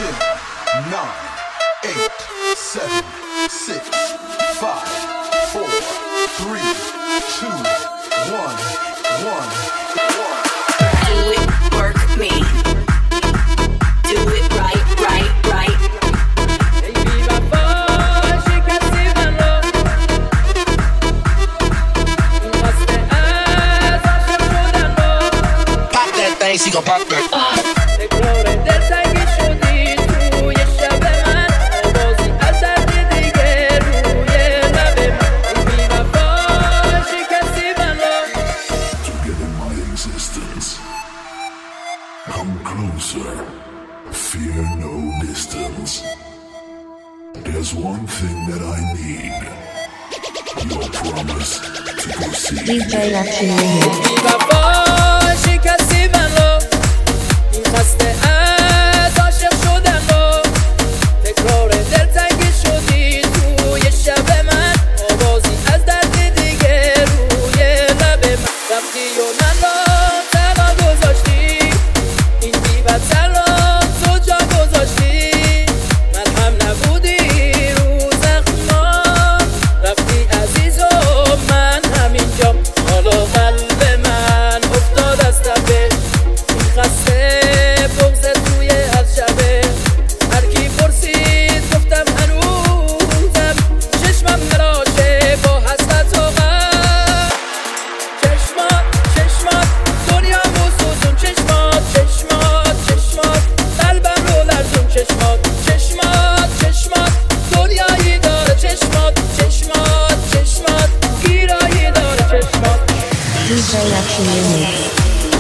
Begin. 9, 8, 7, 6, 5, 4, 3, 2, 1, 1. Do it, work me. Do it right, right, right. Pop that thing, she gon' pop that. Come closer, fear no distance. There's one thing that I need. Your promise to proceed. DJ Action Remix. DJ Action Remix.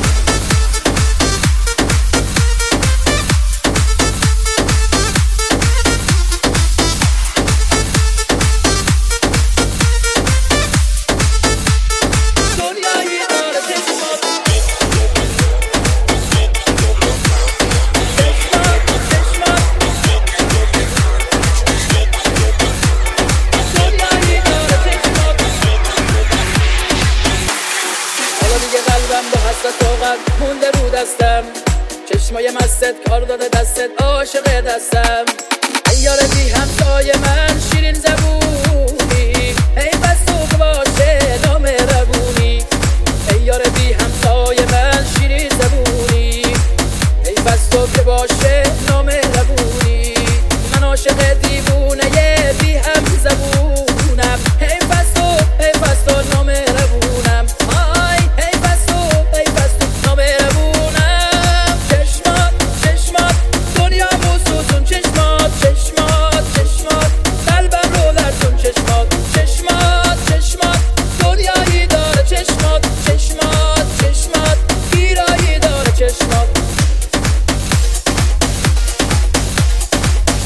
مونده رو دستم چشمای مستت کار داده دستت عاشق دستم ایار بی همسای من شیرین زبونی ای بس تو باشه نام ربونی ایار بی همسای من شیرین زبونی ای بس تو باشه نام ربونی من عاشق دیوونه بی هم زبونم ای بس تو نام ربونم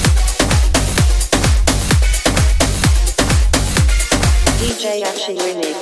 DJ Action Remix.